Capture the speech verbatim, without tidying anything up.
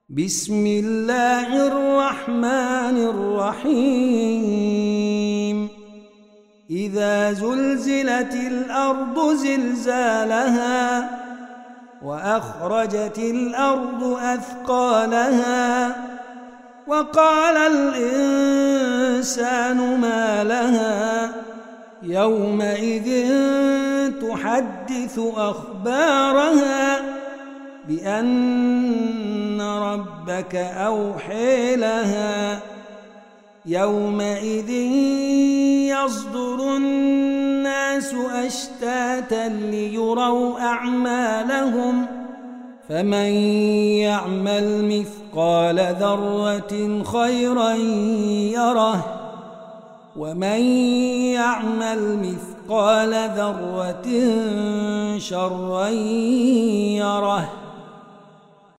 بسم الله الرحمن الرحيم إذا زلزلت الأرض زلزالها وأخرجت الأرض أثقالها وقال الإنسان ما لها يومئذ تحدث أخبارها بأن ربك أوحي لها يومئذ يصدر الناس أشتاتا ليروا أعمالهم فمن يعمل مثقال ذرة خيرا يره ومن يعمل مثقال ذرة شرا يره